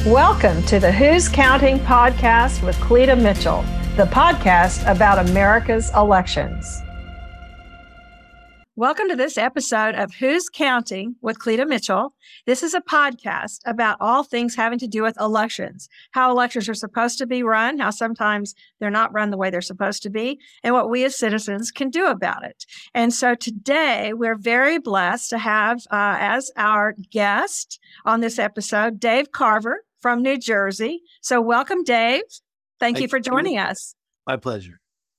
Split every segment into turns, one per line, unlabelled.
Welcome to the Who's Counting podcast with Cleta Mitchell, the podcast about America's elections. Welcome to this episode of Who's Counting with Cleta Mitchell. This is a podcast about all things having to do with elections, how elections are supposed to be run, how sometimes they're not run the way they're supposed to be, and what we as citizens can do about it. And so today we're very blessed to have as our guest on this episode, Dave Carver from New Jersey. So welcome, Dave. Thank you for joining us.
My pleasure.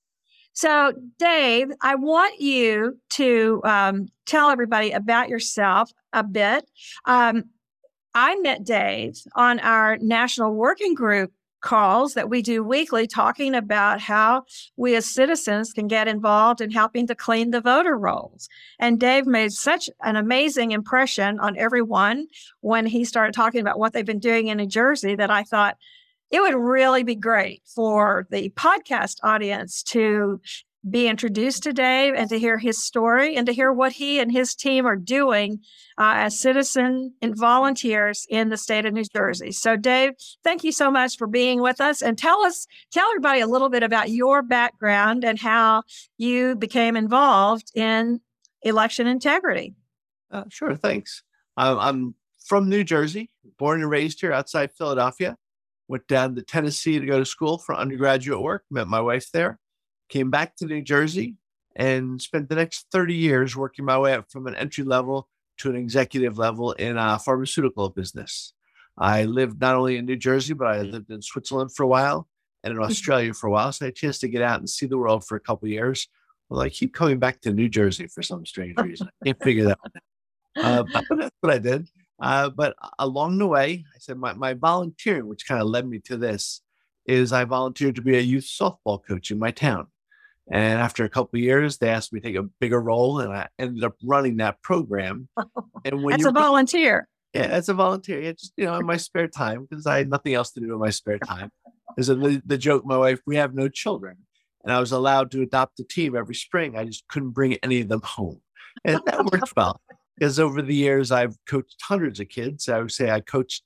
So, Dave, I want you to tell everybody about yourself a bit. I met Dave on our national working group calls that we do weekly, talking about how we as citizens can get involved in helping to clean the voter rolls. And Dave made such an amazing impression on everyone when he started talking about what they've been doing in New Jersey that I thought, it would really be great for the podcast audience to be introduced to Dave and to hear his story and to hear what he and his team are doing as citizens and volunteers in the state of New Jersey. So, Dave, thank you so much for being with us, and tell everybody a little bit about your background and how you became involved in election integrity.
Sure, thanks. I'm from New Jersey, born and raised here outside Philadelphia. Went down to Tennessee to go to school for undergraduate work, met my wife there, came back to New Jersey, and spent the next 30 years working my way up from an entry level to an executive level in a pharmaceutical business. I lived not only in New Jersey, but I lived in Switzerland for a while and in Australia for a while. So I had a chance to get out and see the world for a couple of years. Well, I keep coming back to New Jersey for some strange reason. I can't figure that one out. But that's what I did. But along the way, I said my volunteering, which kind of led me to this, is I volunteered to be a youth softball coach in my town. And after a couple of years, they asked me to take a bigger role, and I ended up running that program. And when
That's a volunteer.
Yeah, as a volunteer, yeah, just in my spare time, because I had nothing else to do in my spare time. Is the joke, my wife, we have no children, and I was allowed to adopt a team every spring. I just couldn't bring any of them home, and that worked well. Because over the years, I've coached hundreds of kids. I would say I coached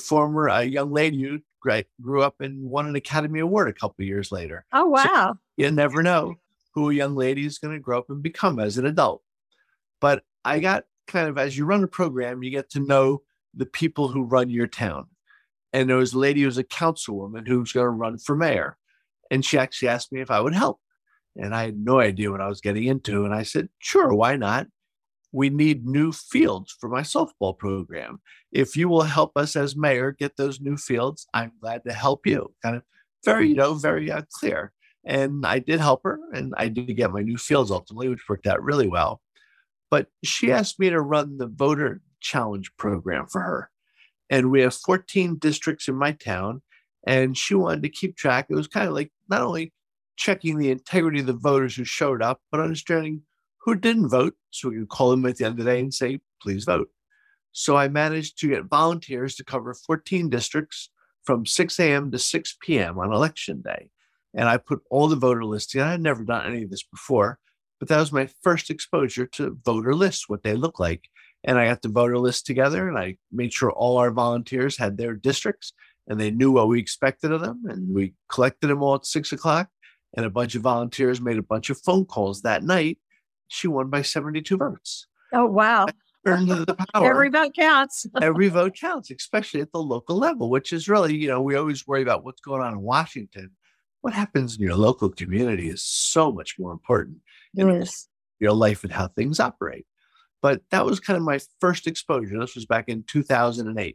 a young lady who grew up and won an Academy Award a couple of years later.
Oh, wow.
So you never know who a young lady is going to grow up and become as an adult. But I got kind of, as you run a program, you get to know the people who run your town. And there was a lady who was a councilwoman who was going to run for mayor. And she actually asked me if I would help. And I had no idea what I was getting into. And I said, sure, why not? We need new fields for my softball program. If you will help us as mayor get those new fields, I'm glad to help you. Kind of very clear. And I did help her, and I did get my new fields ultimately, which worked out really well. But she asked me to run the voter challenge program for her. And we have 14 districts in my town, and she wanted to keep track. It was kind of like not only checking the integrity of the voters who showed up, but understanding who didn't vote, so we could call them at the end of the day and say, please vote. So I managed to get volunteers to cover 14 districts from 6 a.m. to 6 p.m. on election day. And I put all the voter lists together. I had never done any of this before, but that was my first exposure to voter lists, what they look like. And I got the voter list together, and I made sure all our volunteers had their districts and they knew what we expected of them. And we collected them all at 6 o'clock, and a bunch of volunteers made a bunch of phone calls that night. She won by 72 votes.
Oh, wow.
The power.
Every vote counts.
Every vote counts, especially at the local level, which is really, we always worry about what's going on in Washington. What happens in your local community is so much more important in your life and how things operate. But that was kind of my first exposure. This was back in 2008.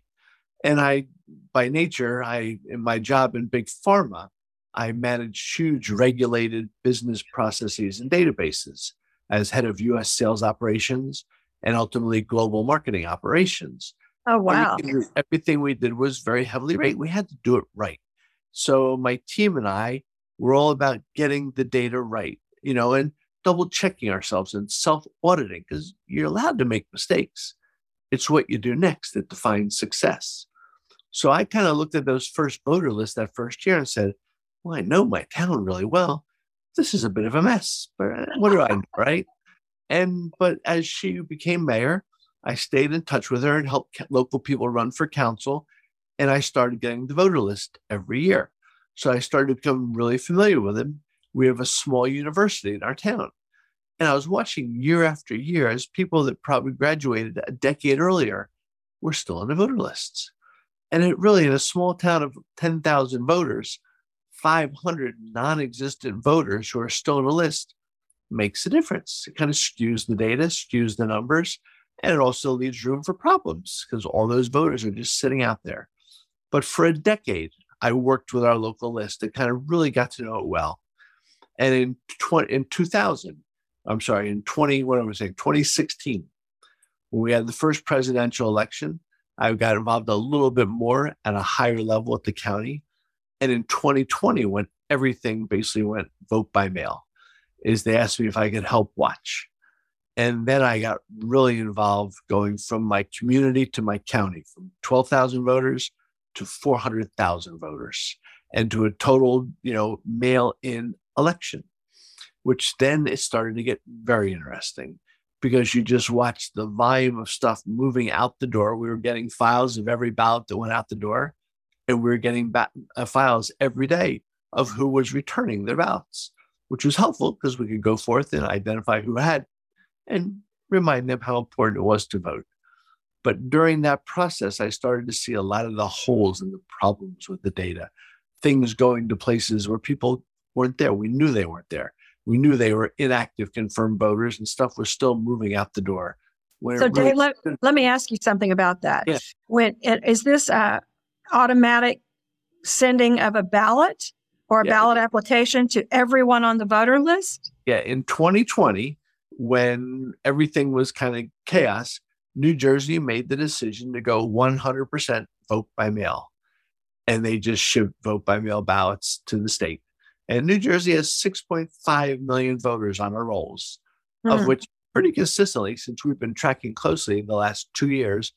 And by nature, in my job in big pharma, I managed huge regulated business processes and databases as head of U.S. sales operations and ultimately global marketing operations.
Oh, wow.
Everything we did was very heavily rated. We had to do it right. So my team and I were all about getting the data right, and double checking ourselves and self-auditing, because you're allowed to make mistakes. It's what you do next that defines success. So I kind of looked at those first voter lists that first year and said, well, I know my town really well. This is a bit of a mess, but what do I know, right? But as she became mayor, I stayed in touch with her and helped local people run for council. And I started getting the voter list every year. So I started to become really familiar with them. We have a small university in our town. And I was watching year after year as people that probably graduated a decade earlier were still on the voter lists. And it really, in a small town of 10,000 voters, 500 non existent voters who are still on the list makes a difference. It kind of skews the data, skews the numbers, and it also leaves room for problems because all those voters are just sitting out there. But for a decade, I worked with our local list and kind of really got to know it well. And in 2000, I'm sorry, in 2016, when we had the first presidential election, I got involved a little bit more at a higher level at the county. And in 2020, when everything basically went vote by mail, is they asked me if I could help watch. And then I got really involved going from my community to my county, from 12,000 voters to 400,000 voters, and to a total, mail-in election, which then it started to get very interesting because you just watched the volume of stuff moving out the door. We were getting files of every ballot that went out the door, and we were getting files every day of who was returning their ballots, which was helpful because we could go forth and identify who had and remind them how important it was to vote. But during that process, I started to see a lot of the holes and the problems with the data, things going to places where people weren't there. We knew they weren't there. We knew they were inactive confirmed voters, and stuff was still moving out the door.
So, Dave, let me ask you something about that. Yeah. Is this automatic sending of a ballot or a ballot application to everyone on the voter list?
Yeah. In 2020, when everything was kind of chaos, New Jersey made the decision to go 100% vote by mail. And they just shipped vote by mail ballots to the state. And New Jersey has 6.5 million voters on our rolls, of which pretty consistently, since we've been tracking closely the last 2 years,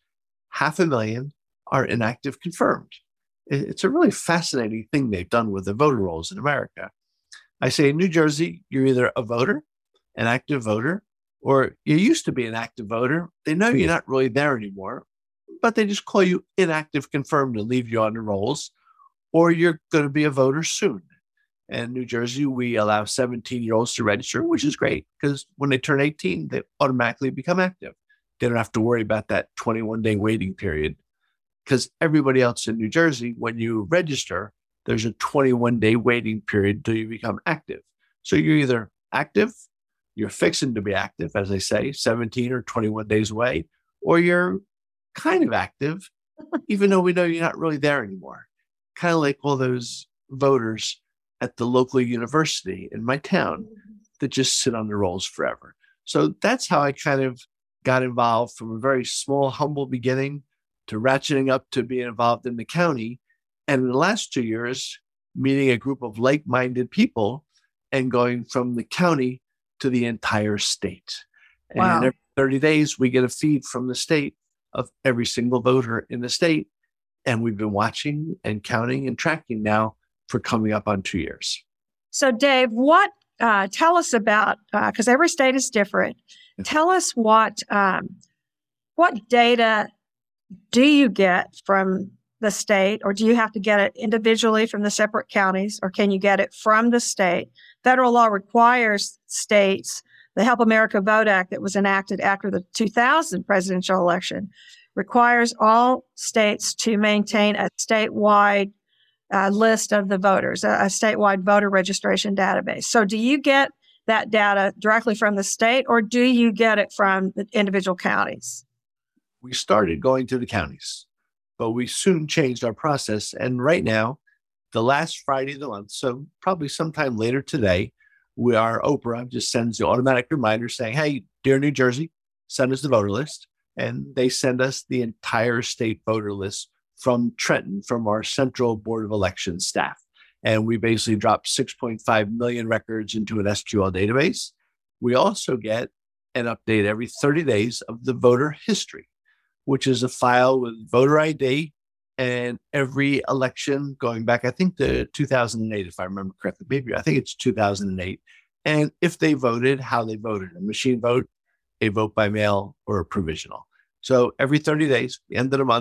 500,000 are inactive confirmed. It's a really fascinating thing they've done with the voter rolls in America. I say in New Jersey, you're either a voter, an active voter, or you used to be an active voter. They know you're not really there anymore, but they just call you inactive confirmed and leave you on the rolls, or you're going to be a voter soon. And New Jersey, we allow 17-year-olds to register, which is great because when they turn 18, they automatically become active. They don't have to worry about that 21-day waiting period because everybody else in New Jersey, when you register, there's a 21-day waiting period until you become active. So you're either active, you're fixing to be active, as I say, 17 or 21 days away, or you're kind of active, even though we know you're not really there anymore. Kind of like all those voters at the local university in my town that just sit on the rolls forever. So that's how I kind of got involved from a very small, humble beginning to ratcheting up to being involved in the county. And in the last 2 years, meeting a group of like-minded people and going from the county to the entire state.
Wow.
And every 30 days, we get a feed from the state of every single voter in the state. And we've been watching and counting and tracking now for coming up on 2 years.
So, Dave, tell us about, because every state is different. Tell us what data do you get from the state, or do you have to get it individually from the separate counties, or can you get it from the state? Federal law requires states, the Help America Vote Act that was enacted after the 2000 presidential election, requires all states to maintain a statewide list of the voters, a statewide voter registration database. So do you get that data directly from the state, or do you get it from the individual counties?
We started going to the counties, but we soon changed our process. And right now, the last Friday of the month, so probably sometime later today, Oprah just sends the automatic reminder saying, hey, dear New Jersey, send us the voter list. And they send us the entire state voter list from Trenton, from our Central Board of Elections staff. And we basically drop 6.5 million records into an SQL database. We also get an update every 30 days of the voter history, which is a file with voter ID and every election going back, I think, to 2008, if I remember correctly. Maybe I think it's 2008. And if they voted, how they voted, a machine vote, a vote by mail, or a provisional. So every 30 days, the end of the month,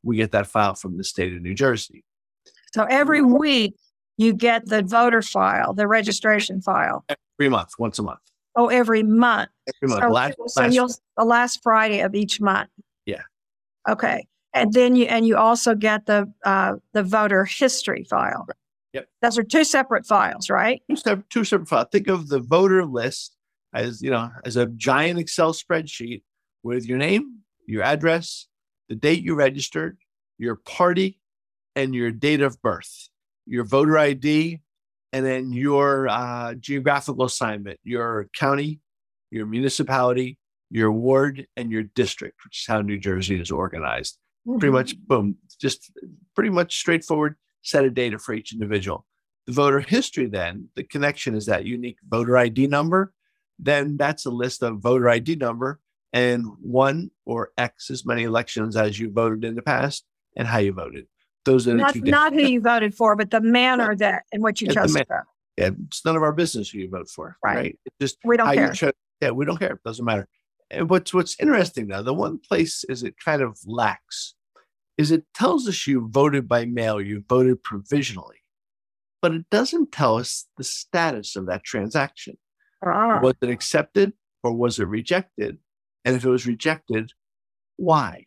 we get that file from the state of New Jersey.
So every week you get the voter file, the registration file.
Every month, once a month.
Oh, every month.
Every month.
The last Friday of each month.
Yeah.
Okay. And then you also get the voter history file.
Right. Yep.
Those are two separate files, right?
Two separate files. Think of the voter list as a giant Excel spreadsheet with your name, your address, the date you registered, your party, and your date of birth, your voter ID, and then your geographical assignment, your county, your municipality, your ward, and your district, which is how New Jersey is organized. Mm-hmm. Pretty much, boom, just pretty much straightforward set of data for each individual. The voter history, then, the connection is that unique voter ID number. Then that's a list of voter ID number and one or X as many elections as you voted in the past and how you voted. Those are
not who you voted for, but the manner that in which you chose to vote.
Yeah, it's none of our business who you vote for, right? It's just
we don't care.
We don't care. It doesn't matter. And what's interesting now, the one place is it kind of lacks is it tells us you voted by mail, you voted provisionally, but it doesn't tell us the status of that transaction. Was it accepted or was it rejected? And if it was rejected, why?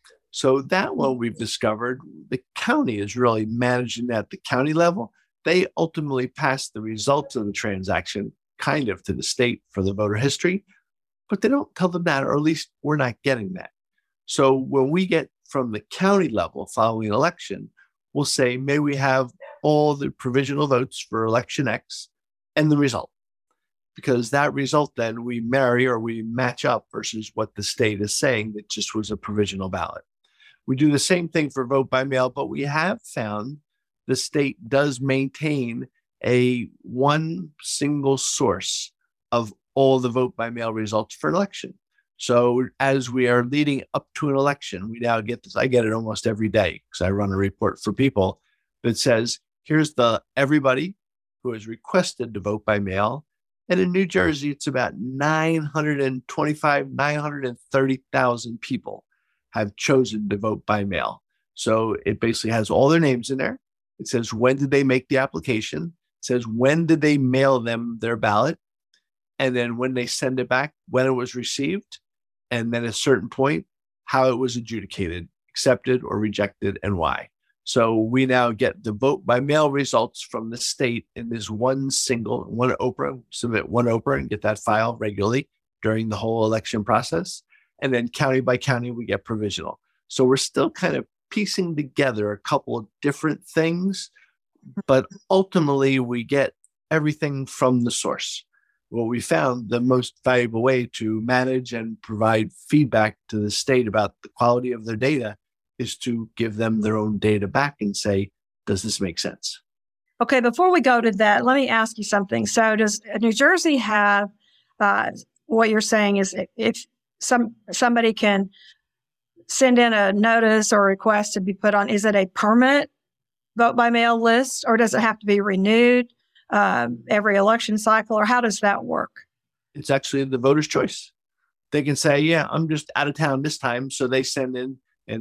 So that one we've discovered, the county is really managing that at the county level. They ultimately pass the results of the transaction kind of to the state for the voter history, but they don't tell them that, or at least we're not getting that. So when we get from the county level following an election, we'll say, may we have all the provisional votes for election X and the result? Because that result then we marry or we match up versus what the state is saying that just was a provisional ballot. We do the same thing for vote by mail, but we have found the state does maintain a one single source of all the vote by mail results for an election. So as we are leading up to an election, we now get this. I get it almost every day because I run a report for people that says, here's everybody who has requested to vote by mail. And in New Jersey, it's about 930,000 people have chosen to vote by mail. So it basically has all their names in there. It says, when did they make the application? It says, when did they mail them their ballot? And then when they send it back, when it was received, and then at a certain point, how it was adjudicated, accepted or rejected, and why. So we now get the vote by mail results from the state in this one OPRA, submit one OPRA and get that file regularly during the whole election process. And then county by county, we get provisional. So we're still kind of piecing together a couple of different things, but ultimately we get everything from the source. What we found the most valuable way to manage and provide feedback to the state about the quality of their data is to give them their own data back and say, does this make sense?
Okay, before we go to that, let me ask you something. So does New Jersey have, what you're saying is if somebody can send in a notice or request to be put on, is it a permanent vote by mail list or does it have to be renewed every election cycle, or how does that work?
It's actually the voter's choice. They can say, yeah, I'm just out of town this time. So they send in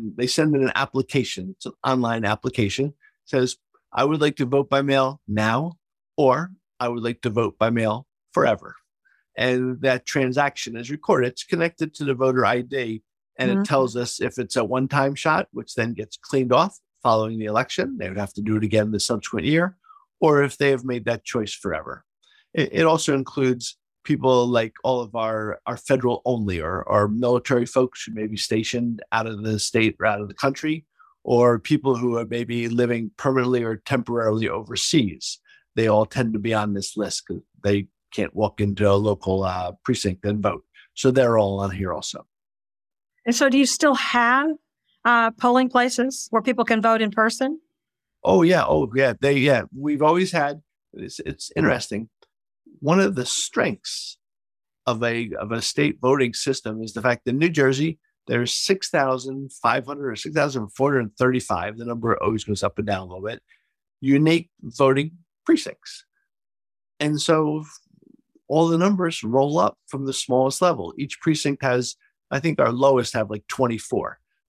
an application. It's an online application. It says, I would like to vote by mail now, or I would like to vote by mail forever. And that transaction is recorded. It's connected to the voter ID, and it tells us if it's a one-time shot, which then gets cleaned off following the election. They would have to do it again the subsequent year, or if they have made that choice forever. It also includes people like all of our federal only or our military folks who may be stationed out of the state or out of the country, or people who are maybe living permanently or temporarily overseas. They all tend to be on this list because they can't walk into a local precinct and vote. So they're all on here also.
And so do you still have polling places where people can vote in person?
Oh, yeah. We've always had, it's interesting. One of the strengths of a state voting system is the fact that in New Jersey, there's 6,500 or 6,435, the number always goes up and down a little bit, unique voting precincts. And so all the numbers roll up from the smallest level. Each precinct has, I think our lowest have like 24.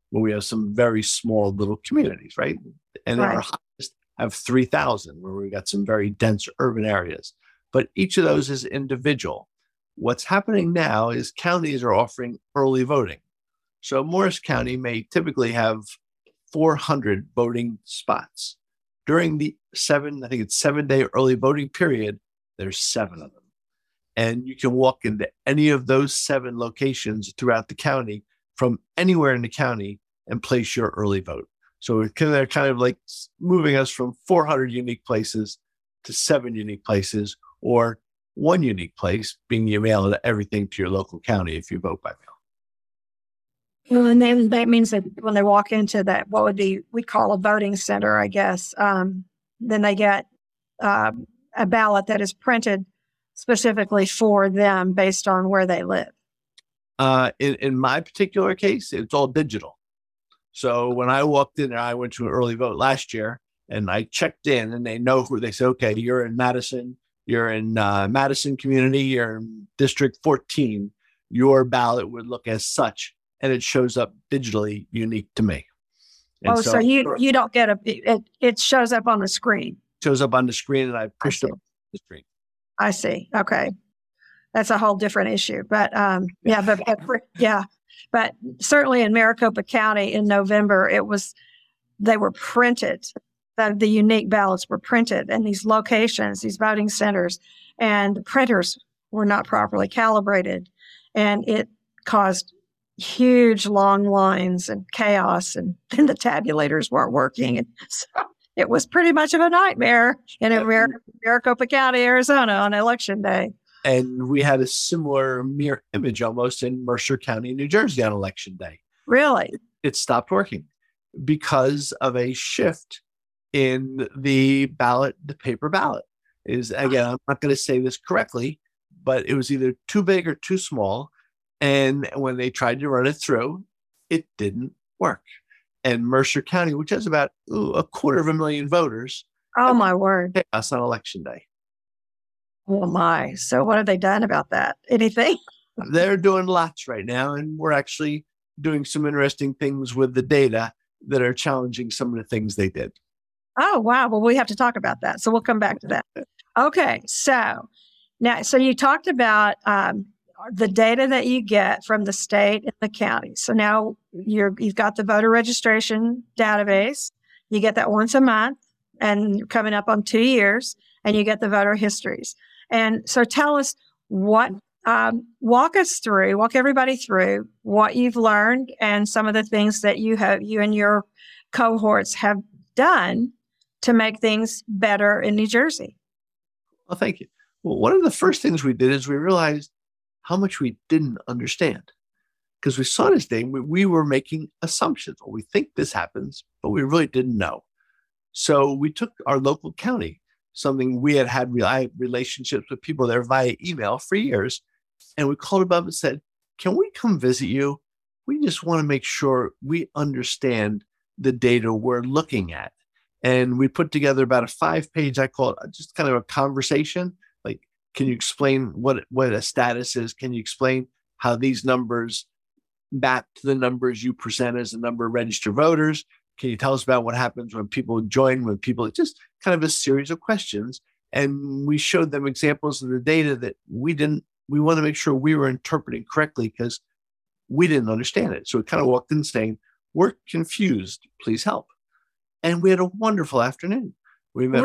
where we have some very small little communities, right? And
Right.
our highest have 3,000, where we got some very dense urban areas. But each of those is individual. What's happening now is counties are offering early voting. So Morris County may typically have 400 voting spots. During the I think it's 7-day early voting period, there's 7 of them. And you can walk into any of those 7 locations throughout the county from anywhere in the county and place your early vote. So they're kind of like moving us from 400 unique places to 7 unique places, or 1 unique place, being you mail everything to your local county if you vote by mail.
Well, and then that means that when they walk into that, what would be, we call a voting center, I guess, then they get a ballot that is printed specifically for them based on where they live.
In my particular case, it's all digital. So when I walked in there, I went to an early vote last year and I checked in and they know who they say, okay, you're in Madison, you're in Madison community, you're in District 14, your ballot would look as such. And it shows up digitally unique to me.
And so you don't get it shows up on the screen.
Shows up on the screen and I pushed it on the screen.
I see. Okay. That's a whole different issue. But but certainly in Maricopa County in November, they were printed. The unique ballots were printed in these locations, these voting centers, and the printers were not properly calibrated. And it caused huge long lines and chaos, and then the tabulators weren't working. And so it was pretty much of a nightmare in Maricopa County, Arizona on election day.
And we had a similar mirror image almost in Mercer County, New Jersey on election day.
Really?
It stopped working because of a shift in the ballot, the paper ballot. Again, I'm not going to say this correctly, but it was either too big or too small. And when they tried to run it through, it didn't work. And Mercer County, which has about 250,000 voters.
Oh, my word.
Chaos on election day.
Oh, my. So what have they done about that? Anything?
They're doing lots right now. And we're actually doing some interesting things with the data that are challenging some of the things they did.
Oh, wow. Well, we have to talk about that. So we'll come back to that. Okay. So you talked about the data that you get from the state and the county. So now you've got the voter registration database. You get that once a month, and you're coming up on 2 years, and you get the voter histories. And so tell us walk everybody through what you've learned and some of the things that you and your cohorts have done to make things better in New Jersey.
Well, thank you. Well, one of the first things we did is we realized how much we didn't understand, because we saw this thing. We were making assumptions. Well, we think this happens, but we really didn't know. So we took our local county, something we had relationships with people there via email for years, and we called them up and said, can we come visit you? We just want to make sure we understand the data we're looking at. And we put together about a 5-page, I call it just kind of a conversation. Like, can you explain what a status is? Can you explain how these numbers map to the numbers you present as the number of registered voters? Can you tell us about what happens when people join, just kind of a series of questions. And we showed them examples of the data that we want to make sure we were interpreting correctly because we didn't understand it. So we kind of walked in saying, we're confused, please help. And we had a wonderful afternoon. We met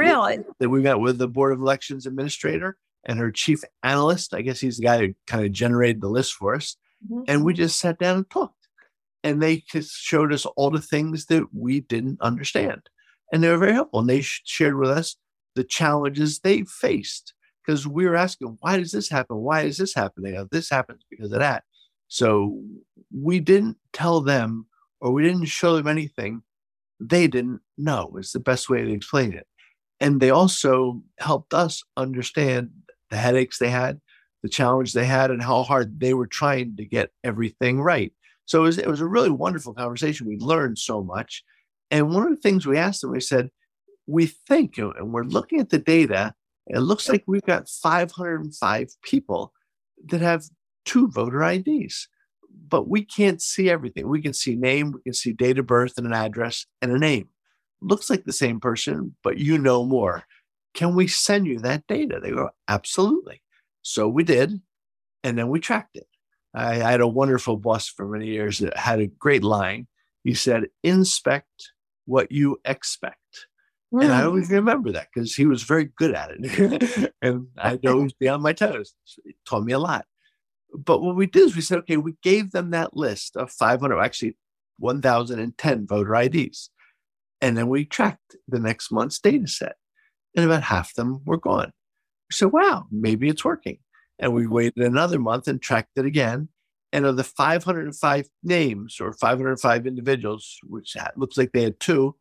with the Board of Elections Administrator and her chief analyst. I guess he's the guy who kind of generated the list for us. Mm-hmm. And we just sat down and talked. And they just showed us all the things that we didn't understand. And they were very helpful. And they shared with us the challenges they faced, because we were asking, why does this happen? Why is this happening? This happens because of that. So we didn't tell them, or we didn't show them anything they didn't know, is the best way to explain it. And they also helped us understand the headaches they had, the challenge they had, and how hard they were trying to get everything right. So it was a really wonderful conversation. We learned so much. And one of the things we asked them, we said, we think, and we're looking at the data, it looks like we've got 505 people that have 2 voter IDs. but we can't see everything. We can see name, we can see date of birth and an address and a name. Looks like the same person, but you know more. Can we send you that data? They go, absolutely. So we did, and then we tracked it. I had a wonderful boss for many years that had a great line. He said, inspect what you expect. And I always remember that because he was very good at it. And I'd always be on my toes. It taught me a lot. But what we did is we said, okay, we gave them that list of 500, actually 1,010 voter IDs. And then we tracked the next month's data set. And about half of them were gone. We said, wow, maybe it's working. And we waited another month and tracked it again. And of the 505 names or 505 individuals, which looks like they had two,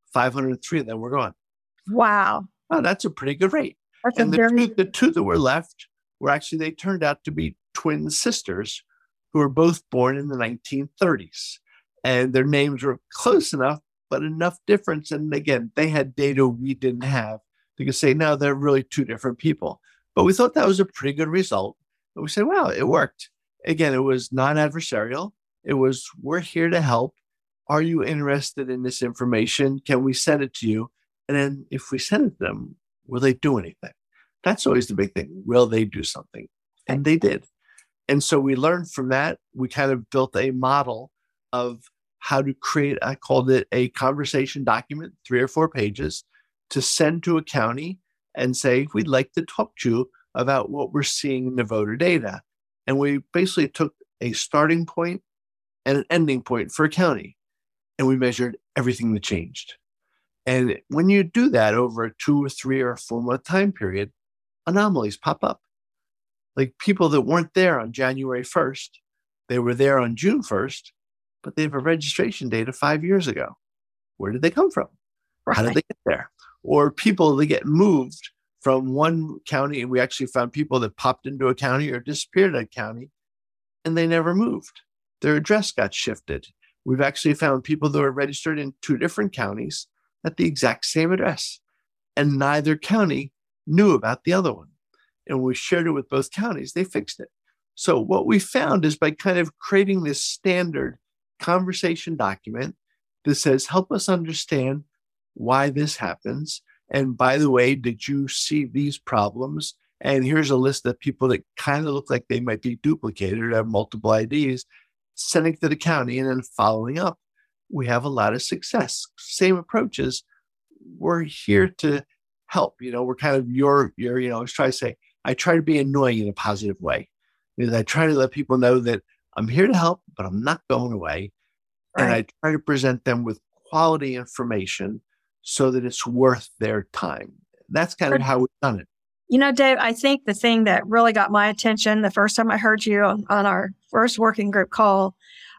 503 of them were gone.
Wow.
Wow, that's a pretty good rate.
That's
and the two that were left were actually, they turned out to be twin sisters who were both born in the 1930s. And their names were close enough, but enough difference. And again, they had data we didn't have. They could say, no, they're really two different people. But we thought that was a pretty good result. And we said, wow, it worked. Again, it was non-adversarial. It was, we're here to help. Are you interested in this information? Can we send it to you? And then if we send it to them, will they do anything? That's always the big thing. Will they do something? And they did. And so we learned from that. We kind of built a model of how to create, I called it a conversation document, 3 or 4 pages, to send to a county and say, we'd like to talk to you about what we're seeing in the voter data. And we basically took a starting point and an ending point for a county. And we measured everything that changed. And when you do that over a 2 or 3 or 4 month time period, anomalies pop up. Like people that weren't there on January 1st, they were there on June 1st, but they have a registration date of 5 years ago. Where did they come from? Right. How did they get there? Or people that get moved from one county, and we actually found people that popped into a county or disappeared at a county, and they never moved. Their address got shifted. We've actually found people that were registered in 2 different counties at the exact same address, and neither county knew about the other one. And when we shared it with both counties, they fixed it. So what we found is by kind of creating this standard conversation document that says, help us understand why this happens. And by the way, did you see these problems? And here's a list of people that kind of look like they might be duplicated or have multiple IDs, sending to the county and then following up. We have a lot of success. Same approaches. We're here to help. We're kind of your I was trying to say, I try to be annoying in a positive way. I try to let people know that I'm here to help, but I'm not going away. Right. And I try to present them with quality information so that it's worth their time. That's kind of how we've done it.
Dave, I think the thing that really got my attention the first time I heard you on our first working group call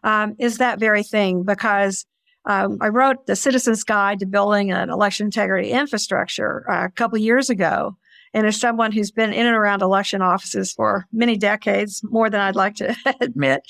is that very thing, because I wrote the Citizen's Guide to Building an Election Integrity Infrastructure a couple of years ago. And as someone who's been in and around election offices for many decades, more than I'd like to admit,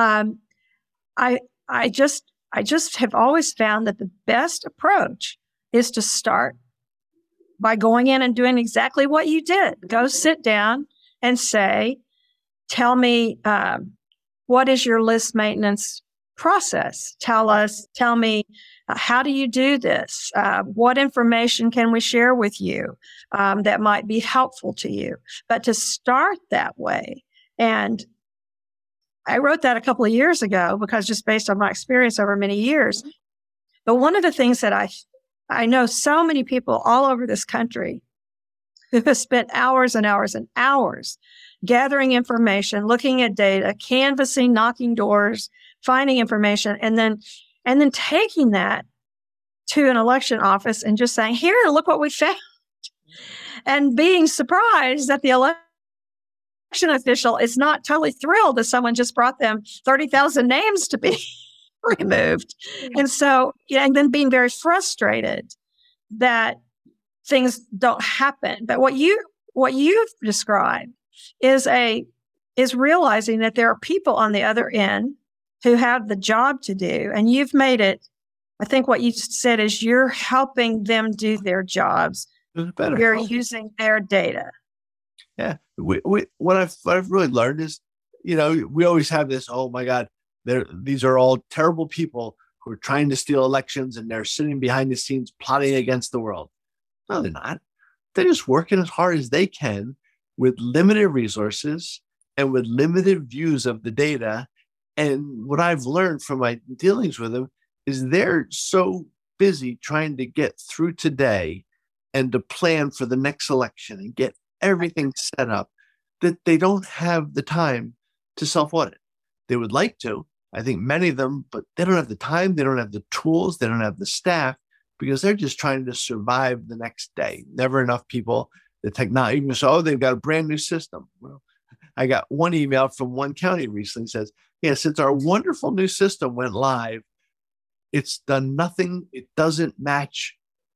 I just have always found that the best approach is to start by going in and doing exactly what you did. Go sit down and say, tell me, what is your list maintenance process? Tell me, how do you do this? What information can we share with you that might be helpful to you? But to start that way, and I wrote that a couple of years ago because just based on my experience over many years. But one of the things that I know so many people all over this country who have spent hours and hours and hours gathering information, looking at data, canvassing, knocking doors, finding information, and then taking that to an election office and just saying, here, look what we found. And being surprised that the election official is not totally thrilled that someone just brought them 30,000 names to be removed. And so, and then being very frustrated that things don't happen. But what you've described is realizing that there are people on the other end who have the job to do. And you've made it, I think what you said is you're helping them do their jobs.
Better.
You're using their data.
Yeah. What I've really learned is we always have this, oh my God, these are all terrible people who are trying to steal elections and they're sitting behind the scenes plotting against the world. No, they're not. They're just working as hard as they can with limited resources and with limited views of the data. And what I've learned from my dealings with them is they're so busy trying to get through today and to plan for the next election and get everything set up that they don't have the time to self audit. They would like to, I think many of them, but they don't have the time, they don't have the tools, they don't have the staff because they're just trying to survive the next day. Never enough people, the technology, even so, oh, they've got a brand new system. Well, I got one email from one county recently says, yeah, since our wonderful new system went live, it's done nothing. It doesn't match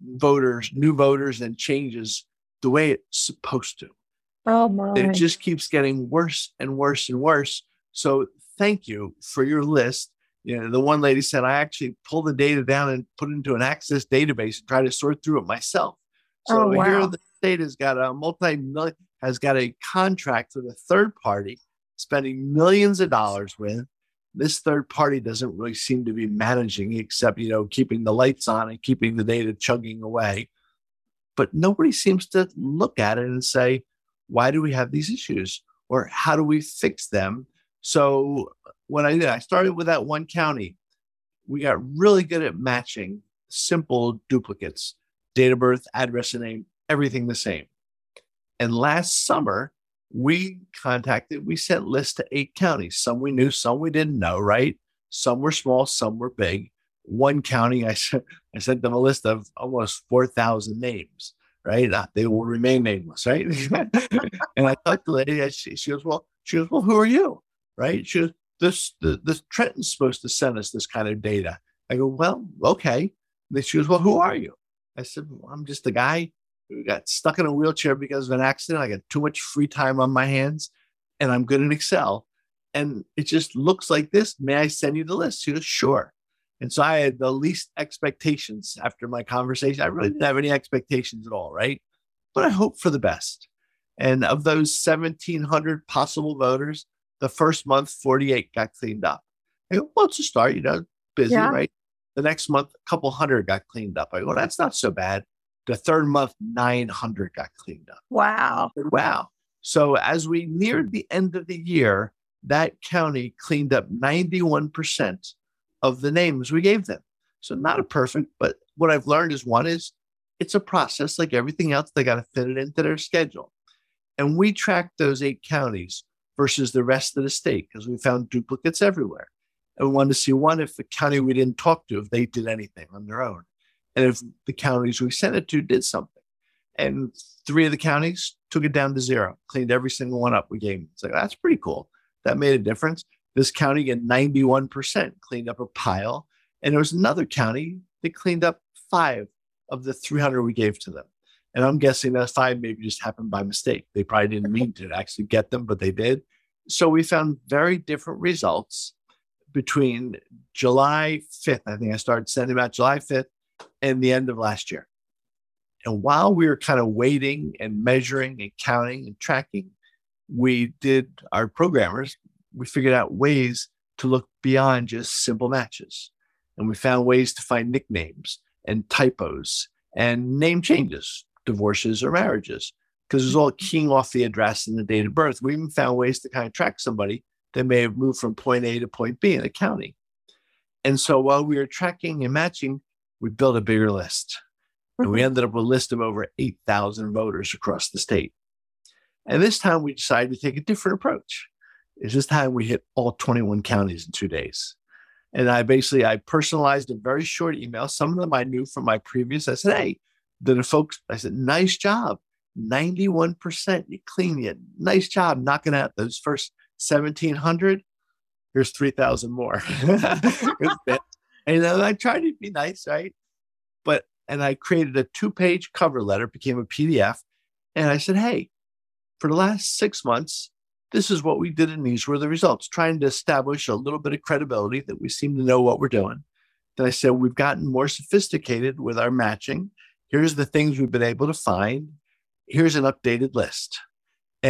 new voters and changes the way it's supposed to.
Oh my.
It just keeps getting worse and worse and worse. So thank you for your list. The one lady said, I actually pulled the data down and put it into an Access database and try to sort through it myself. So
wow.
Here the state has got has got a contract with a third party, spending millions of dollars with. This third party doesn't really seem to be managing except, keeping the lights on and keeping the data chugging away. But nobody seems to look at it and say, why do we have these issues? Or how do we fix them? So what I did, I started with that one county. We got really good at matching simple duplicates, date of birth, address and name, everything the same. And last summer, we sent lists to 8 counties. Some we knew, some we didn't know, right? Some were small, some were big. One county, I sent them a list of almost 4,000 names, right? They will remain nameless, right? And I talked to the lady, she goes, well, who are you? Right? She goes, this Trenton's supposed to send us this kind of data. I go, well, okay. Then she goes, well, who are you? I said, well, I'm just a guy who got stuck in a wheelchair because of an accident. I got too much free time on my hands and I'm good in Excel. And it just looks like this. May I send you the list? She goes, sure. And so I had the least expectations after my conversation. I really didn't have any expectations at all, right? But I hope for the best. And of those 1,700 possible voters, the first month, 48 got cleaned up. I go, well, it's a start, busy, right? The next month, a couple hundred got cleaned up. I go, well, that's not so bad. The third month, 900 got cleaned up.
Wow.
Wow. So as we neared the end of the year, that county cleaned up 91% of the names we gave them. So not a perfect, but what I've learned is it's a process like everything else. They got to fit it into their schedule. And we tracked those 8 counties versus the rest of the state because we found duplicates everywhere. And we wanted to see if the county we didn't talk to, if they did anything on their own. And if the counties we sent it to did something. And 3 of the counties took it down to 0, cleaned every single one up we gave them. It's like, that's pretty cool. That made a difference. This county got 91% cleaned up a pile. And there was another county that cleaned up 5 of the 300 we gave to them. And I'm guessing that 5 maybe just happened by mistake. They probably didn't mean to actually get them, but they did. So we found very different results between July 5th. I think I started sending about July 5th and the end of last year. And while we were kind of waiting and measuring and counting and tracking, we figured out ways to look beyond just simple matches. And we found ways to find nicknames and typos and name changes, divorces or marriages, because it was all keying off the address and the date of birth. We even found ways to kind of track somebody that may have moved from point A to point B in a county. And so while we were tracking and matching, we built a bigger list. And we ended up with a list of over 8,000 voters across the state. And this time we decided to take a different approach. It's this time we hit all 21 counties in 2 days. And I personalized a very short email. Some of them I knew from my previous. I said, hey, I said, nice job. 91%. You clean it. Nice job knocking out those first 1,700. Here's 3,000 more. And I tried to be nice, right? And I created a 2-page cover letter, became a PDF. And I said, hey, for the last 6 months, this is what we did and these were the results, trying to establish a little bit of credibility that we seem to know what we're doing. Then I said, we've gotten more sophisticated with our matching. Here's the things we've been able to find. Here's an updated list. And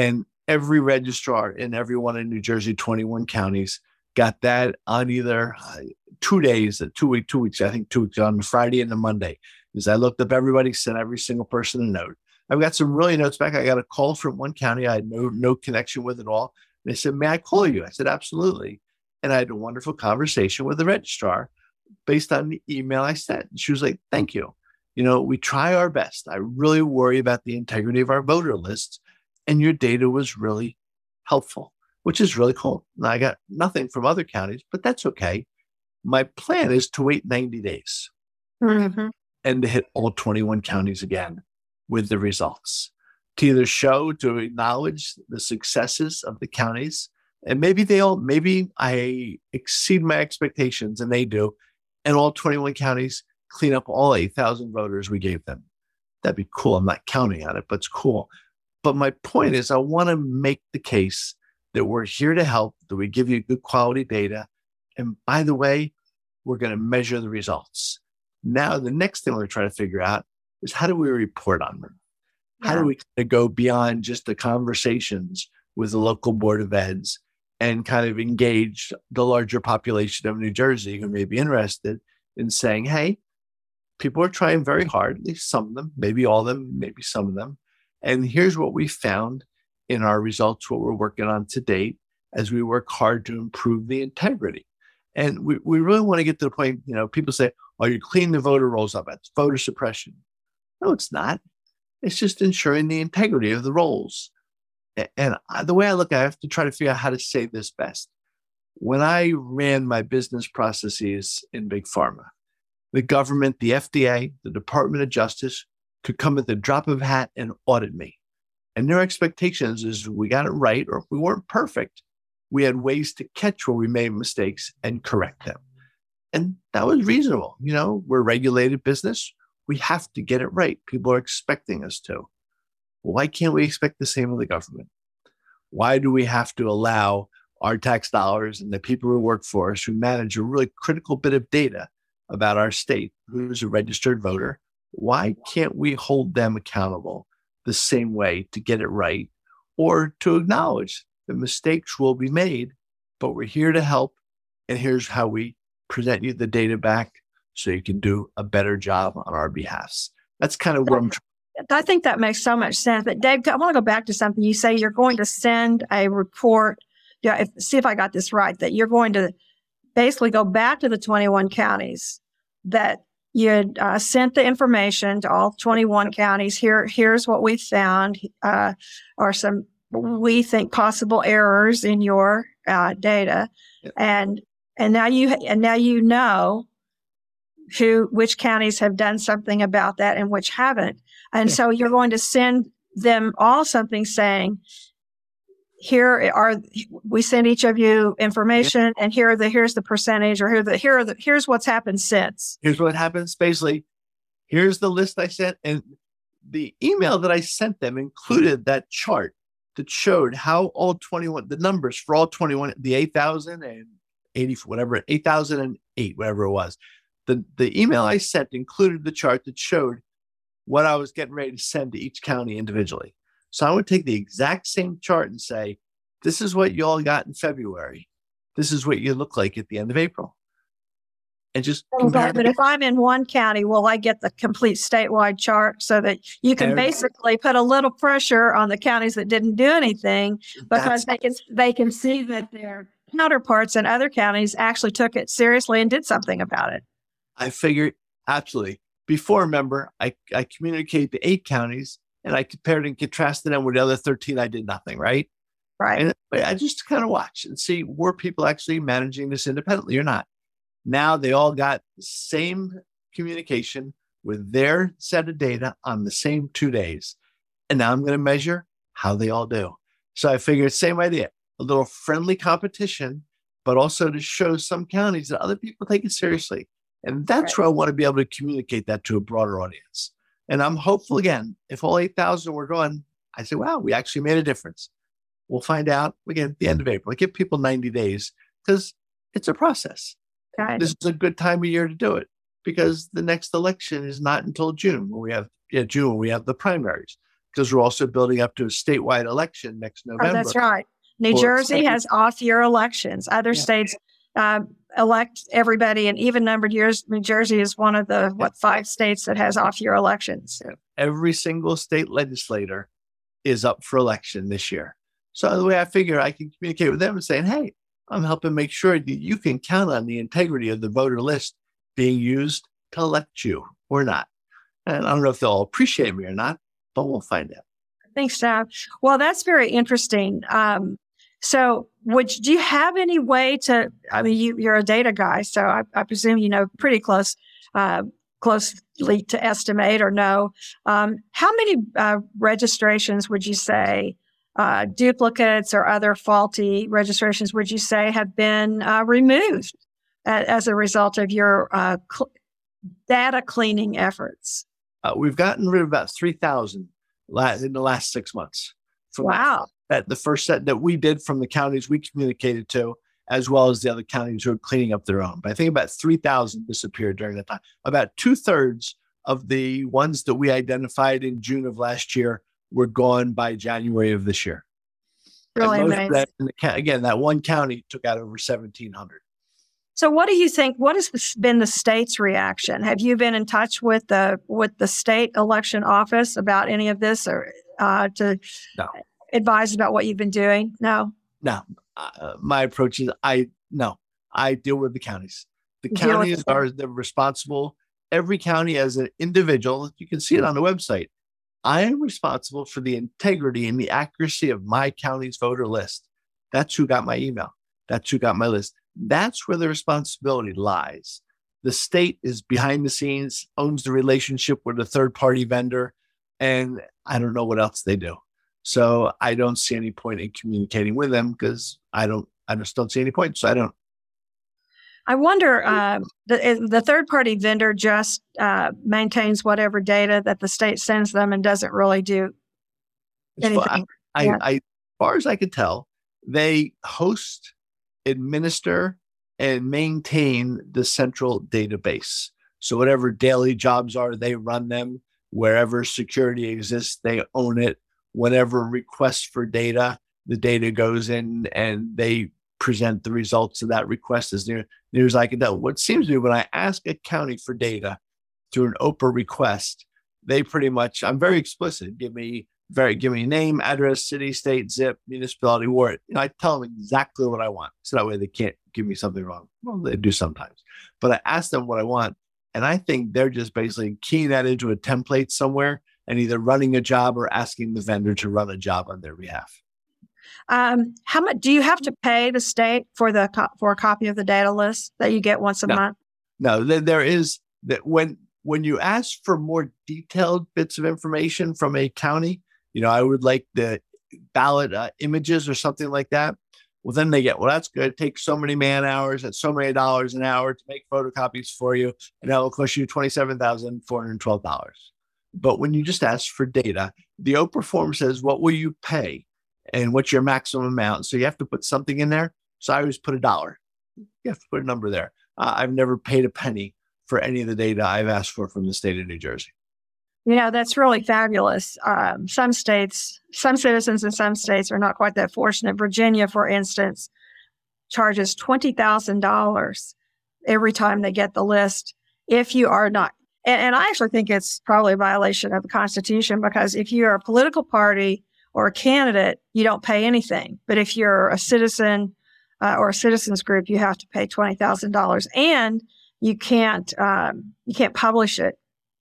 every registrar in every one in New Jersey, 21 counties, got that on either 2 days, 2 weeks, I think 2 weeks on the Friday and the Monday. Because I looked up everybody, sent every single person a note. I've got some really notes back. I got a call from one county I had no connection with at all. They said, "May I call you?" I said, "Absolutely." And I had a wonderful conversation with the registrar based on the email I sent. And she was like, "Thank you. We try our best. I really worry about the integrity of our voter lists, and your data was really helpful," which is really cool. Now, I got nothing from other counties, but that's okay. My plan is to wait 90 days
Mm-hmm.
and to hit all 21 counties again with the results, to either to acknowledge the successes of the counties. And maybe I exceed my expectations and they do. And all 21 counties clean up all 8,000 voters we gave them. That'd be cool. I'm not counting on it, but it's cool. But my point is, I want to make the case that we're here to help, that we give you good quality data. And by the way, we're going to measure the results. Now, the next thing we're trying to figure out is how do we report on them? How do we go beyond just the conversations with the local board of eds and kind of engage the larger population of New Jersey who may be interested in saying, hey, people are trying very hard, at least some of them, maybe all of them, maybe some of them. And here's what we found in our results, what we're working on to date as we work hard to improve the integrity. And we really want to get to the point, people say, "Oh, you're cleaning the voter rolls up. That's voter suppression." No, it's not. It's just ensuring the integrity of the rolls. And the way I look at it, I have to try to figure out how to say this best. When I ran my business processes in Big Pharma, the government, the FDA, the Department of Justice could come at the drop of a hat and audit me. And their expectations is we got it right, or if we weren't perfect, we had ways to catch where we made mistakes and correct them. And that was reasonable. We're a regulated business. We have to get it right. People are expecting us to. Why can't we expect the same of the government? Why do we have to allow our tax dollars and the people who work for us, who manage a really critical bit of data about our state, who's a registered voter, why can't we hold them accountable the same way to get it right, or to acknowledge that mistakes will be made, but we're here to help, and here's how we present you the data back so you can do a better job on our behalfs. That's kind of where I'm trying.
I think that makes so much sense. But Dave, I want to go back to something. You say you're going to send a report. See if I got this right, that you're going to basically go back to the 21 counties that you had sent the information to all 21 counties. Here's what we found, or some, we think, possible errors in your data. Yep. And now you know which counties have done something about that and which haven't. And so you're going to send them all something saying, we send each of you information, and here's the percentage, or here's what's happened since.
Here's what happens. Basically, here's the list I sent. And the email that I sent them included that chart that showed how all 21, the numbers for all 21, the 8,080, whatever, 8,008, whatever it was. The email I sent included the chart that showed what I was getting ready to send to each county individually. So I would take the exact same chart and say, this is what you all got in February. This is what you look like at the end of April. And just compare.
But if I'm in one county, will I get the complete statewide chart so that you can basically put a little pressure on the counties that didn't do anything, because they can see that their counterparts in other counties actually took it seriously and did something about it?
I figured, absolutely. Before, remember, I communicated to 8 counties, and I compared and contrasted them with the other 13. I did nothing, right?
Right.
And I just kind of watch and see, were people actually managing this independently or not? Now they all got the same communication with their set of data on the same 2 days. And now I'm going to measure how they all do. So I figured, same idea, a little friendly competition, but also to show some counties that other people take it seriously. And that's where I want to be able to communicate that to a broader audience. And I'm hopeful, again, if all 8,000 were gone, I say, wow, we actually made a difference. We'll find out again at the end of April. I give people 90 days because it's a process.
Right.
This is a good time of year to do it, because the next election is not until June, when we have the primaries. because we're also building up to a statewide election next
Oh,
November.
that's right. New Jersey has off-year elections. Other states elect everybody in even-numbered years. New Jersey is one of the, 5 states that has off-year elections.
Every single state legislator is up for election this year. So the way I figure I can communicate with them and saying, hey, I'm helping make sure that you can count on the integrity of the voter list being used to elect you or not. And I don't know if they'll appreciate me or not, but we'll find out.
Thanks, Dad. Well, that's very interesting. So do you have any way to, I mean, you're a data guy, so I presume you know pretty closely to estimate or know. How many registrations would you say, duplicates or other faulty registrations, would you say have been removed as a result of your data cleaning efforts?
We've gotten rid of about 3,000 in the last 6 months.
Wow.
That the first set that we did from the counties we communicated to, as well as the other counties who are cleaning up their own. But I think about 3,000 disappeared during that time. About 2/3 of the ones that we identified in June of last year were gone by January of this year.
Really amazing.
Again, that one county took out over 1,700.
So what do you think, what has been the state's reaction? Have you been in touch with the state election office about any of this, or to advise about what you've been doing? No.
My approach is I deal with the counties. The counties are responsible. Every county as an individual, you can see it on the website. I am responsible for the integrity and the accuracy of my county's voter list. That's who got my email. That's who got my list. That's where the responsibility lies. The state is behind the scenes, owns the relationship with a third-party vendor, and I don't know what else they do. So I don't see any point in communicating with them because I just don't see any point. So I don't.
I wonder, the third-party vendor just maintains whatever data that the state sends them and doesn't really do anything.
As far as I could tell, they host, administer, and maintain the central database. So whatever daily jobs are, they run them. Wherever security exists, they own it. Whenever requests for data, the data goes in and they present the results of that request as near as I can tell. What seems to be when I ask a county for data through an OPRA request, they pretty much, I'm very explicit, give me name, address, city, state, zip, municipality, ward. I tell them exactly what I want. So that way they can't give me something wrong. Well, they do sometimes. But I ask them what I want. And I think they're just basically keying that into a template somewhere and either running a job or asking the vendor to run a job on their behalf.
How much do you have to pay the state for a copy of the data list that you get once a month?
No, there is that when you ask for more detailed bits of information from a county, I would like the ballot images or something like that. Well, then they get, that's good. It takes so many man hours at so many dollars an hour to make photocopies for you, and that will cost you $27,412. But when you just ask for data, the OPRA form says, what will you pay and what's your maximum amount? So you have to put something in there. So I always put $1. You have to put a number there. I've never paid a penny for any of the data I've asked for from the state of New Jersey.
That's really fabulous. Some citizens in some states are not quite that fortunate. Virginia, for instance, charges $20,000 every time they get the list. If you are not, and I actually think it's probably a violation of the Constitution, because if you're a political party or a candidate, you don't pay anything. But if you're a citizen or a citizens group, you have to pay $20,000, and you can't publish it.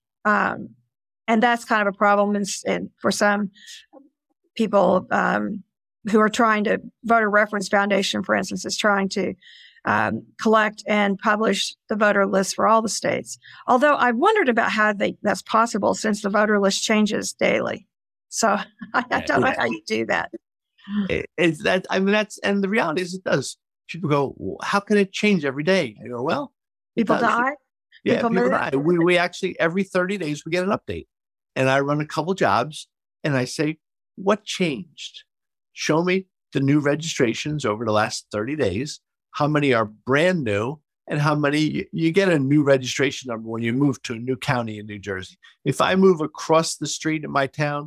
And that's kind of a problem and for some people who are trying to, Voter Reference Foundation, for instance, is trying to collect and publish the voter list for all the states. Although I wondered about how that's possible, since the voter list changes daily. So I don't know how you do that.
And the reality is it does. People go, well, how can it change every day? I go, well,
people die.
Yeah, people die. We actually, every 30 days, we get an update. And I run a couple jobs and I say, what changed? Show me the new registrations over the last 30 days. How many are brand new, and how many you get a new registration number when you move to a new county in New Jersey. If I move across the street in my town,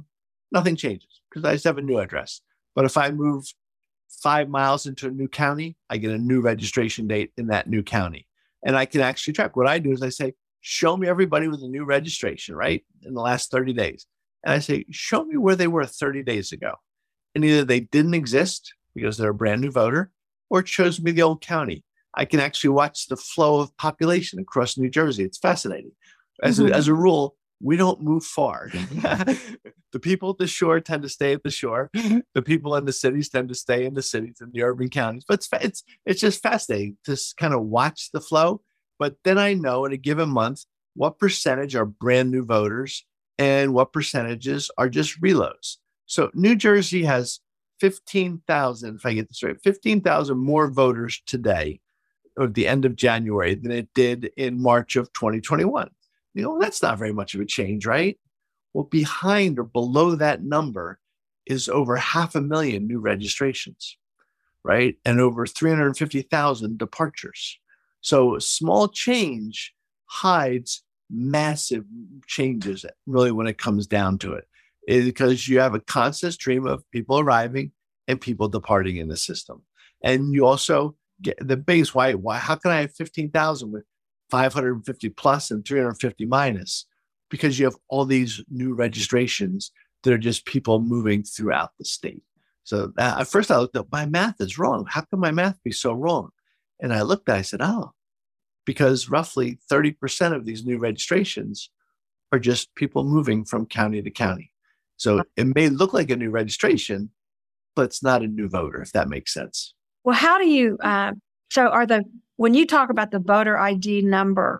nothing changes because I just have a new address. But if I move 5 miles into a new county, I get a new registration date in that new county. And I can actually track. What I do is I say, show me everybody with a new registration, right? In the last 30 days. And I say, show me where they were 30 days ago. And either they didn't exist because they're a brand new voter, or it shows me the old county. I can actually watch the flow of population across New Jersey. It's fascinating. As a rule, we don't move far. The people at the shore tend to stay at the shore. The people in the cities tend to stay in the cities and the urban counties. But it's just fascinating to kind of watch the flow. But then I know in a given month what percentage are brand new voters and what percentages are just reloads. So New Jersey has 15,000, if I get this right, 15,000 more voters today at the end of January than it did in March of 2021. That's not very much of a change, right? Well, behind or below that number is over 500,000 new registrations, right? And over 350,000 departures. So small change hides massive changes, really, when it comes down to it, is because you have a constant stream of people arriving and people departing in the system. And you also get the base. Why? How can I have 15,000 with 550 plus and 350 minus? Because you have all these new registrations that are just people moving throughout the state. So at first I looked up, my math is wrong. How can my math be so wrong? And I looked at it, I said, because roughly 30% of these new registrations are just people moving from county to county. So it may look like a new registration, but it's not a new voter, if that makes sense.
Well, how do you, when you talk about the voter ID number,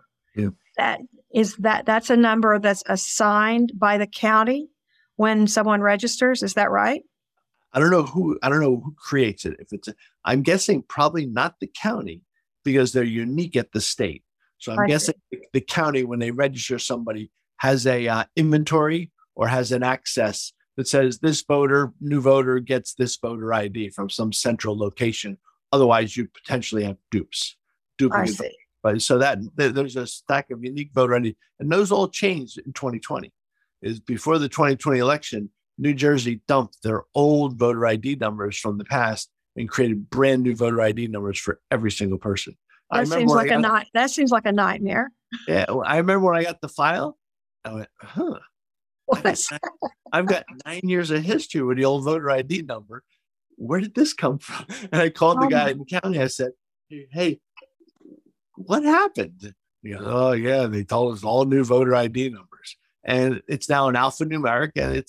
that's a number that's assigned by the county when someone registers. Is that right?
I don't know who creates it. I'm guessing probably not the county because they're unique at the state. So I'm guessing the county, when they register somebody, has a inventory or has an access that says this new voter gets this voter ID from some central location. Otherwise, you potentially have dupes.
I see.
But so that there's a stack of unique voter ID, and those all changed in 2020. Is before the 2020 election, New Jersey dumped their old voter ID numbers from the past and created brand new voter ID numbers for every single person.
That seems like a nightmare.
Yeah, I remember when I got the file, I went, I've got 9 years of history with the old voter ID number. Where did this come from? And I called the guy in the county. I said, hey, what happened? He goes, oh, yeah, they told us all new voter ID numbers. And it's now an alphanumeric. And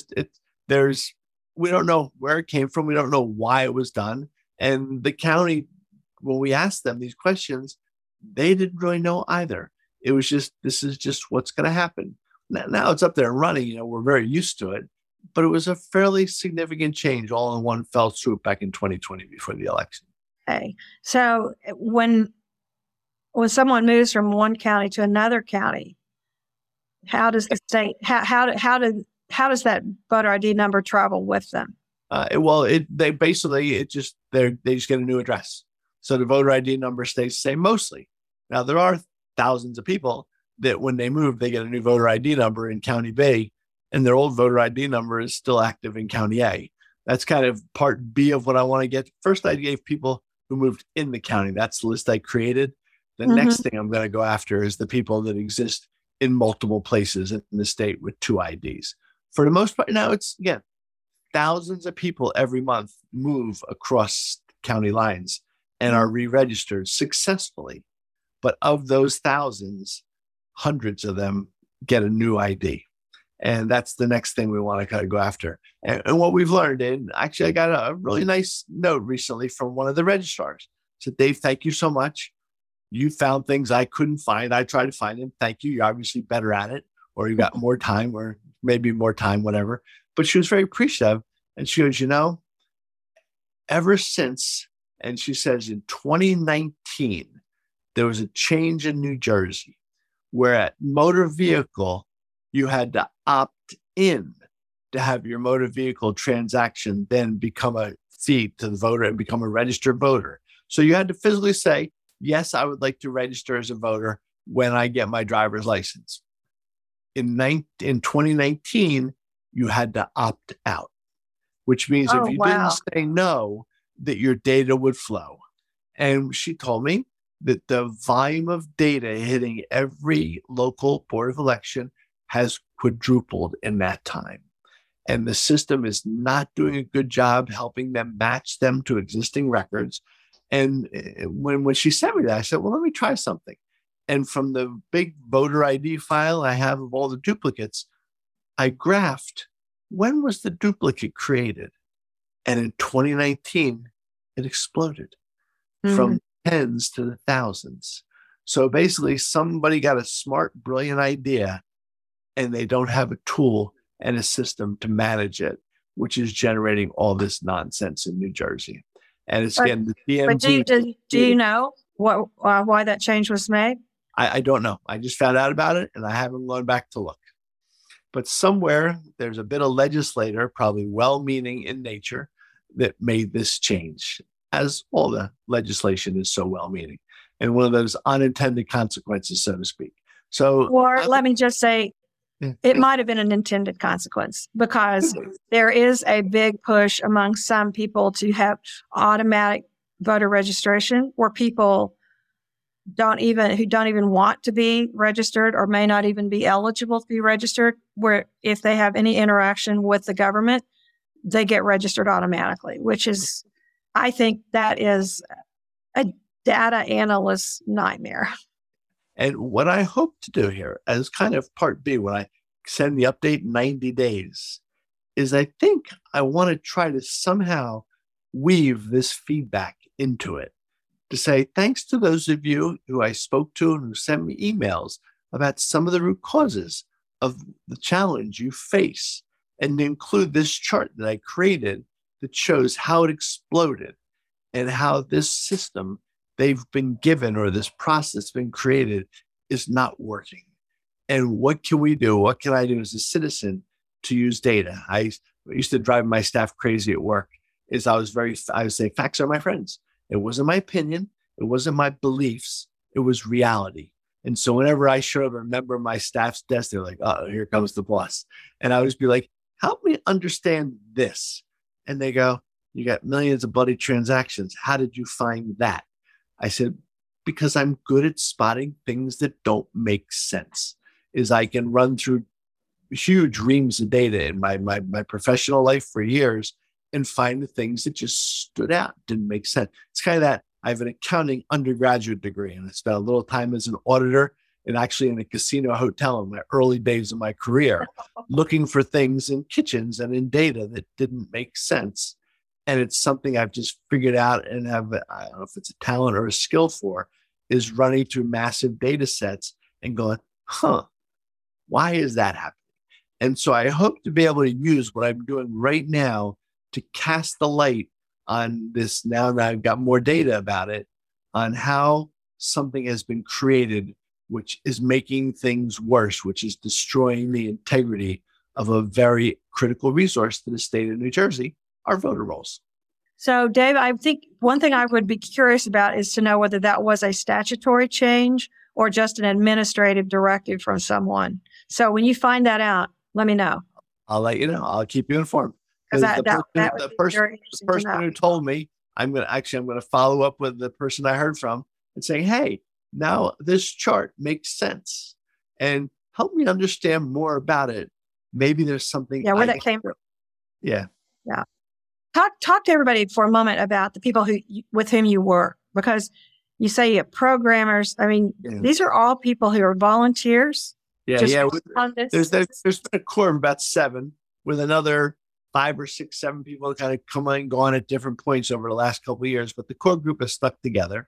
we don't know where it came from. We don't know why it was done. And the county, when we asked them these questions, they didn't really know either. It was just, this is just what's going to happen. Now it's up there and running. We're very used to it. But it was a fairly significant change all in one fell swoop back in 2020 before the election.
Okay. So when someone moves from one county to another county, how does the state, how does that voter ID number travel with them?
They just get a new address. So the voter ID number stays the same mostly. Now, there are thousands of people that when they move, they get a new voter ID number in County B, and their old voter ID number is still active in County A. That's kind of part B of what I want to get. First, I gave people who moved in the county. That's the list I created. The next thing I'm going to go after is the people that exist in multiple places in the state with two IDs. For the most part, now it's, again, thousands of people every month move across county lines and are re-registered successfully. But of those thousands, hundreds of them get a new ID. And that's the next thing we want to kind of go after. And what we've learned, and actually I got a really nice note recently from one of the registrars. Said, Dave, thank you so much. You found things I couldn't find. I tried to find them. Thank you. You're obviously better at it, or you got more time, or maybe more time, whatever. But she was very appreciative. And she goes, ever since, and she says in 2019, there was a change in New Jersey where at motor vehicle, you had to opt in to have your motor vehicle transaction then become a fee to the voter and become a registered voter. So you had to physically say, yes, I would like to register as a voter when I get my driver's license. In 2019, you had to opt out, which means if
Oh,
you didn't
wow.
say no, that your data would flow. And she told me that the volume of data hitting every local board of election has quadrupled in that time. And the system is not doing a good job helping them match them to existing records. And when she sent me that, I said, well, let me try something. And from the big voter ID file I have of all the duplicates, I graphed when was the duplicate created? And in 2019, it exploded
Mhm.
from tens to the thousands. So basically, somebody got a smart, brilliant idea, and they don't have a tool and a system to manage it, which is generating all this nonsense in New Jersey. And it's
But,
again the
but
DMV.
do you know why that change was made?
I don't know. I just found out about it and I haven't gone back to look. But somewhere there's a bit of legislator, probably well meaning in nature, that made this change, as all the legislation is so well meaning, and one of those unintended consequences, so to speak. So,
Or let me just say, it might have been an intended consequence because there is a big push among some people to have automatic voter registration where people who don't even want to be registered or may not even be eligible to be registered, where if they have any interaction with the government, they get registered automatically, which is, I think that is a data analyst nightmare.
and what I hope to do here, as kind of part B, when I send the update 90 days, is I think I want to try to somehow weave this feedback into it to say, thanks to those of you who I spoke to and who sent me emails about some of the root causes of the challenge you face, and to include this chart that I created that shows how it exploded and how this system they've been given or this process been created is not working. And what can we do? What can I do as a citizen to use data? I used to drive my staff crazy at work. I would say, facts are my friends. It wasn't my opinion. It wasn't my beliefs. It was reality. And so whenever I showed up a member of my staff's desk, they're like, oh, here comes the boss. And I would just be like, help me understand this. And they go, you got millions of bloody transactions. How did you find that? I said, because I'm good at spotting things that don't make sense. Is I can run through huge reams of data in my professional life for years and find the things that just stood out, didn't make sense. It's kind of that I have an accounting undergraduate degree and I spent a little time as an auditor and actually in a casino hotel in my early days of my career, looking for things in kitchens and in data that didn't make sense. And it's something I've just figured out and have, I don't know if it's a talent or a skill for, is running through massive data sets and going, why is that happening? And so I hope to be able to use what I'm doing right now to cast the light on this now that I've got more data about it, on how something has been created, which is making things worse, which is destroying the integrity of a very critical resource to the state of New Jersey, our voter rolls.
So, Dave, I think one thing I would be curious about is to know whether that was a statutory change or just an administrative directive from someone. So when you find that out, let me know.
I'll let you know. I'll keep you informed.
Because
The person who told me, I'm going to follow up with the person I heard from and say, hey, now this chart makes sense and help me understand more about it. Maybe there's something.
Yeah, where that came from.
Yeah.
Yeah. Talk to everybody for a moment about the people with whom you work, because you say you have programmers. I mean, these are all people who are volunteers.
Yeah. There's been a core of about 7 with another 5 or 6, 7 people kind of come and gone at different points over the last couple of years, but the core group has stuck together.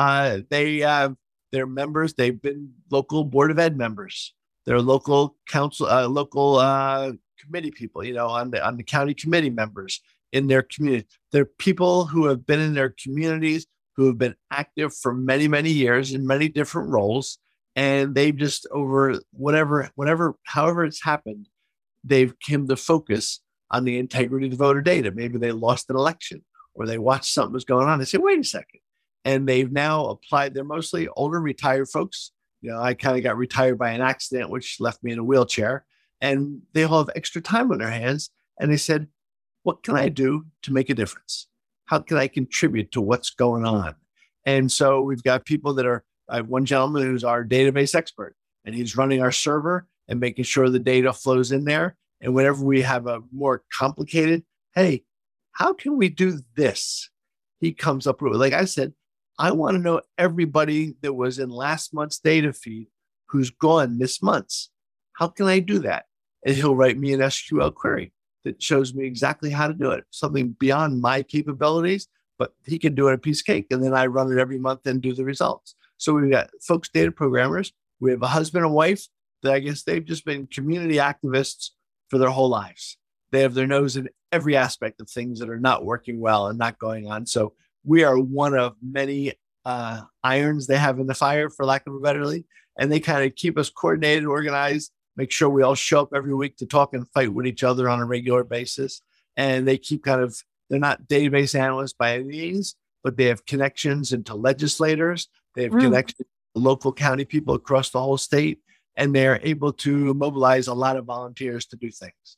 They're members. They've been local Board of Ed members. They're local council, committee people, on the county committee members in their community. They're people who have been in their communities, who have been active for many, many years in many different roles. And they've just over however it's happened, they've come to focus on the integrity of the voter data. Maybe they lost an election or they watched something was going on. They say, wait a second. And they've now applied. They're mostly older retired folks. I kind of got retired by an accident, which left me in a wheelchair. and they all have extra time on their hands. And they said, what can I do to make a difference? How can I contribute to what's going on? And so we've got people that I have one gentleman who's our database expert, and he's running our server and making sure the data flows in there. And whenever we have a more complicated, hey, how can we do this? He comes up with, like I said, I want to know everybody that was in last month's data feed who's gone this month's. How can I do that? And he'll write me an SQL query that shows me exactly how to do it. Something beyond my capabilities, but he can do it a piece of cake. And then I run it every month and do the results. So we've got folks, data programmers. We have a husband and wife that I guess they've just been community activists for their whole lives. They have their nose in every aspect of things that are not working well and not going on. So we are one of many irons they have in the fire, for lack of a better word. And they kind of keep us coordinated, organized, make sure we all show up every week to talk and fight with each other on a regular basis. And they keep they're not database analysts by any means, but they have connections into legislators. They have connections to local county people across the whole state, and they're able to mobilize a lot of volunteers to do things.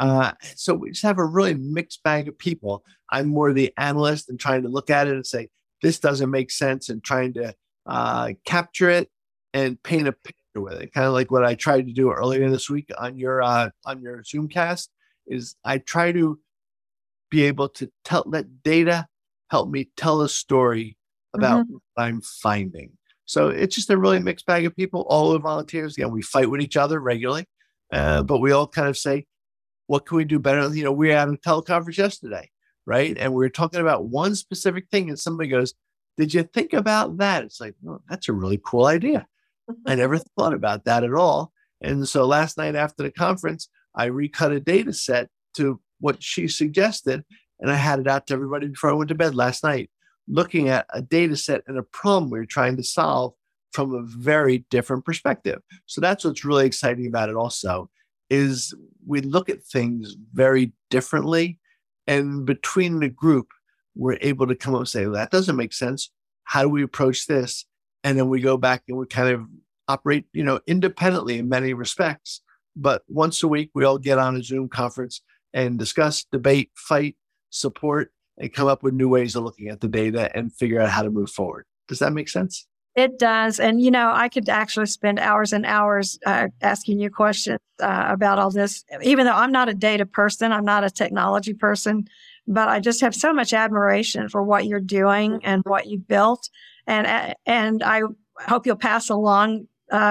So we just have a really mixed bag of people. I'm more the analyst and trying to look at it and say, this doesn't make sense, and trying to capture it and paint a picture with it. Kind of like what I tried to do earlier this week on your Zoomcast is I try to be able to let data help me tell a story about what I'm finding. So it's just a really mixed bag of people, all the volunteers. Again, we fight with each other regularly, but we all kind of say, what can we do better? You know, we had a teleconference yesterday, right? And we were talking about one specific thing, and somebody goes, did you think about that? It's like, oh, that's a really cool idea. I never thought about that at all. And so last night after the conference, I recut a data set to what she suggested, and I had it out to everybody before I went to bed last night, looking at a data set and a problem we were trying to solve from a very different perspective. So that's what's really exciting about it also, is we look at things very differently. And between the group, we're able to come up and say, well, that doesn't make sense. How do we approach this? And then we go back and we kind of operate, independently in many respects. But once a week, we all get on a Zoom conference and discuss, debate, fight, support, and come up with new ways of looking at the data and figure out how to move forward. Does that make sense?
It does. And, I could actually spend hours and hours asking you questions about all this, even though I'm not a data person, I'm not a technology person, but I just have so much admiration for what you're doing and what you've built. And I hope you'll pass along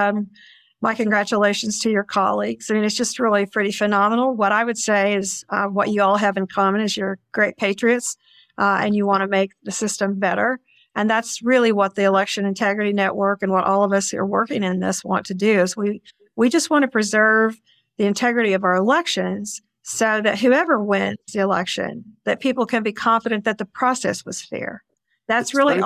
my congratulations to your colleagues. I mean, it's just really pretty phenomenal. What I would say is what you all have in common is you're great patriots and you want to make the system better. And that's really what the Election Integrity Network and what all of us who are working in this want to do is we just want to preserve the integrity of our elections so that whoever wins the election, that people can be confident that the process was fair. That's really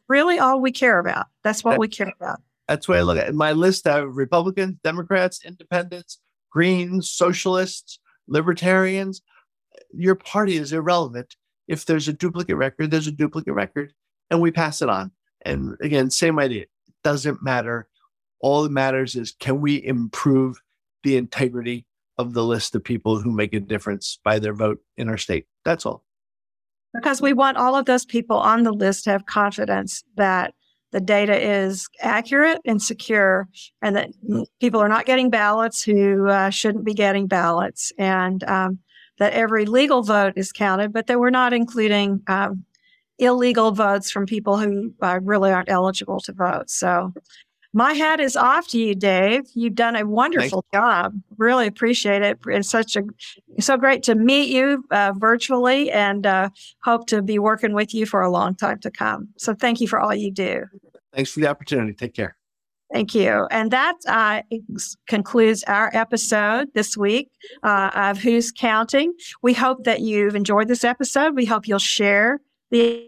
all we care about. That's what we care about.
That's the way I look at it. My list of Republicans, Democrats, Independents, Greens, Socialists, Libertarians. Your party is irrelevant. If there's a duplicate record, there's a duplicate record, and we pass it on. And again, same idea. It doesn't matter. All that matters is, can we improve the integrity of the list of people who make a difference by their vote in our state? That's all.
Because we want all of those people on the list to have confidence that the data is accurate and secure, and that people are not getting ballots who shouldn't be getting ballots, and that every legal vote is counted, but that we're not including illegal votes from people who really aren't eligible to vote. So my hat is off to you, Dave. You've done a wonderful job. Really appreciate it. It's so great to meet you virtually, and hope to be working with you for a long time to come. So thank you for all you do.
Thanks for the opportunity. Take care.
Thank you. And that concludes our episode this week of Who's Counting. We hope that you've enjoyed this episode. We hope you'll share the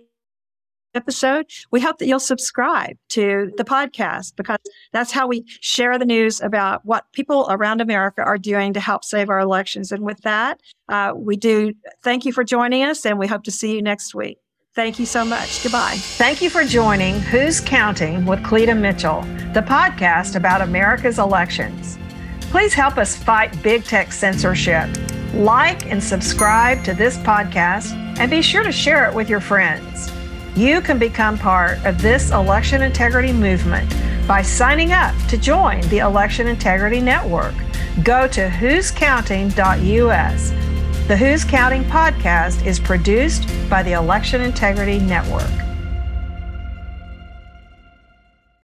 episode. We hope that you'll subscribe to the podcast, because that's how we share the news about what people around America are doing to help save our elections. And with that, we do thank you for joining us, and we hope to see you next week. Thank you so much. Goodbye. Thank you for joining Who's Counting with Cleta Mitchell, the podcast about America's elections. Please help us fight big tech censorship. Like and subscribe to this podcast, and be sure to share it with your friends. You can become part of this election integrity movement by signing up to join the Election Integrity Network. Go to whoscounting.us. The Who's Counting podcast is produced by the Election Integrity Network.